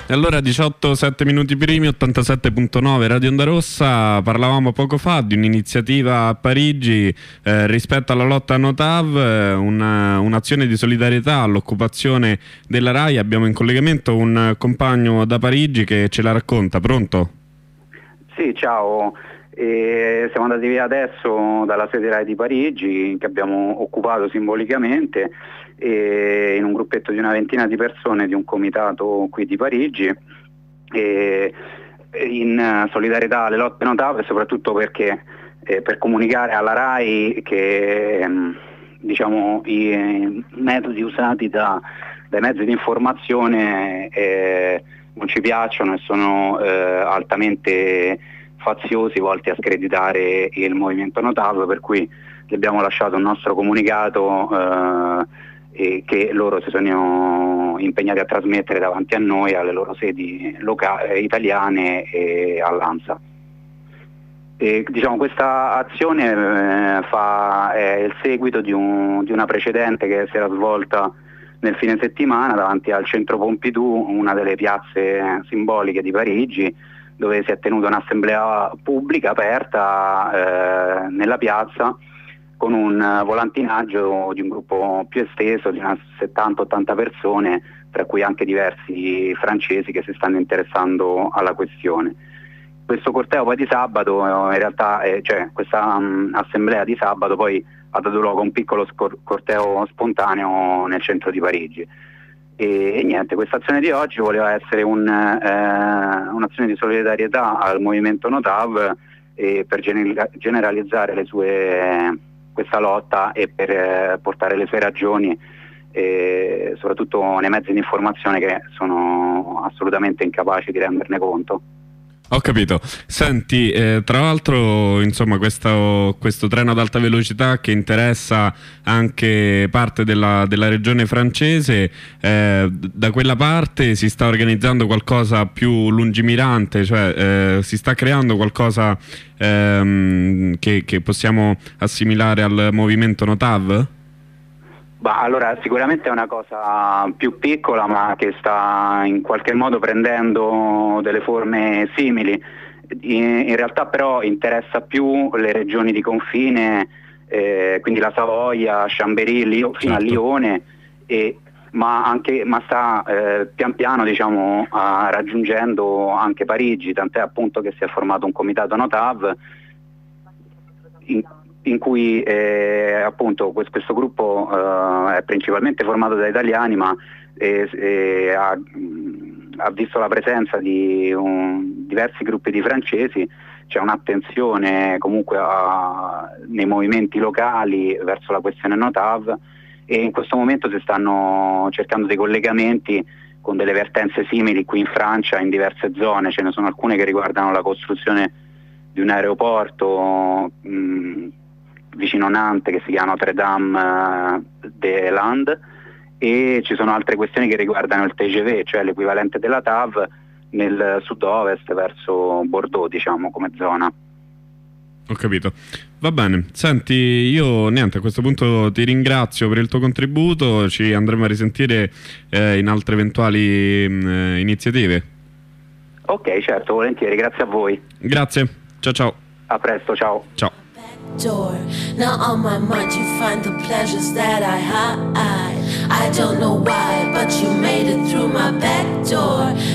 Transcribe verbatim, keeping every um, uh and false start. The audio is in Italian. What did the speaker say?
E allora diciotto sette minuti primi, ottantasette virgola nove Radio Onda Rossa. Parlavamo poco fa di un'iniziativa a Parigi eh, rispetto alla lotta a Notav, eh, una, un'azione di solidarietà all'occupazione della RAI. Abbiamo in collegamento un compagno da Parigi che ce la racconta. Pronto? Sì, ciao. E siamo andati via adesso dalla sede RAI di Parigi, che abbiamo occupato simbolicamente, e in un gruppetto di una ventina di persone di un comitato qui di Parigi, e in solidarietà alle lotte Notav, e soprattutto perché eh, per comunicare alla RAI che ehm, diciamo, i metodi usati da, dai mezzi di informazione eh, non ci piacciono e sono eh, altamente faziosi, volti a screditare il movimento Notav, per cui gli abbiamo lasciato un nostro comunicato eh, e che loro si sono impegnati a trasmettere davanti a noi, alle loro sedi locali, italiane e all'ANSA. E, diciamo, questa azione eh, fa, è il seguito di, un, di una precedente che si era svolta nel fine settimana davanti al Centro Pompidou, una delle piazze simboliche di Parigi, dove si è tenuta un'assemblea pubblica aperta eh, nella piazza, con un volantinaggio di un gruppo più esteso di unas settanta ottanta persone, tra cui anche diversi francesi che si stanno interessando alla questione. Questo corteo poi di sabato, in realtà, eh, cioè questa um, assemblea di sabato poi ha dato luogo a un piccolo scor- corteo spontaneo nel centro di Parigi. E, e niente, questa azione di oggi voleva essere un, eh, un'azione di solidarietà al movimento Notav eh, per gener- generalizzare le sue... questa lotta e per eh, portare le sue ragioni, eh, soprattutto nei mezzi di informazione che sono assolutamente incapaci di renderne conto. Ho capito. Senti, eh, tra l'altro, insomma, questo, questo treno ad alta velocità che interessa anche parte della, della regione francese, eh, da quella parte si sta organizzando qualcosa più lungimirante, cioè eh, si sta creando qualcosa ehm, che, che possiamo assimilare al movimento Notav? Bah, allora sicuramente è una cosa più piccola, ma che sta in qualche modo prendendo delle forme simili. In, in realtà però interessa più le regioni di confine, eh, quindi la Savoia, Chambéry, Lio, fino certo. a Lione, e, ma, anche, ma sta eh, pian piano diciamo, a, raggiungendo anche Parigi, tant'è appunto che si è formato un comitato Notav in, in cui eh, appunto questo, questo gruppo eh, è principalmente formato da italiani, ma eh, eh, ha, mh, ha visto la presenza di un, diversi gruppi di francesi. C'è un'attenzione comunque a, nei movimenti locali verso la questione Notav, e in questo momento si stanno cercando dei collegamenti con delle vertenze simili qui in Francia in diverse zone. Ce ne sono alcune che riguardano la costruzione di un aeroporto mh, vicino Nantes che si chiama Notre-Dame-des-Landes, e ci sono altre questioni che riguardano il T G V, cioè l'equivalente della T A V nel sud-ovest verso Bordeaux, diciamo, come zona. Ho capito. Va bene. Senti, io niente, a questo punto ti ringrazio per il tuo contributo, ci andremo a risentire eh, in altre eventuali mh, iniziative. Ok, certo, volentieri, grazie a voi. Grazie, ciao ciao. A presto, ciao. Ciao. Door. Now on my mind you find the pleasures that I hide. I don't know why, but you made it through my back door.